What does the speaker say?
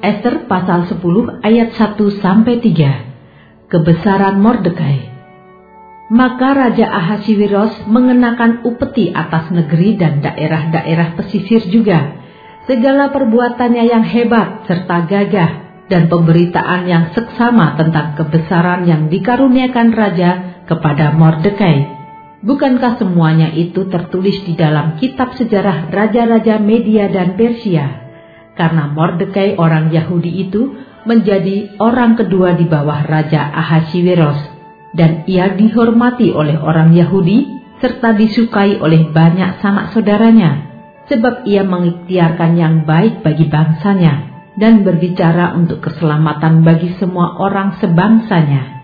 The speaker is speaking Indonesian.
Ester pasal 10 ayat 1-3. Kebesaran Mordekai. Maka Raja Ahasiweros mengenakan upeti atas negeri dan daerah-daerah pesisir juga, segala perbuatannya yang hebat serta gagah, dan pemberitaan yang seksama tentang kebesaran yang dikaruniakan Raja kepada Mordekai. Bukankah semuanya itu tertulis di dalam kitab sejarah Raja-Raja Media dan Persia? Karena Mordekai orang Yahudi itu menjadi orang kedua di bawah Raja Ahasiweros, dan ia dihormati oleh orang Yahudi serta disukai oleh banyak sanak saudaranya, sebab ia mengikhtiarkan yang baik bagi bangsanya dan berbicara untuk keselamatan bagi semua orang sebangsanya.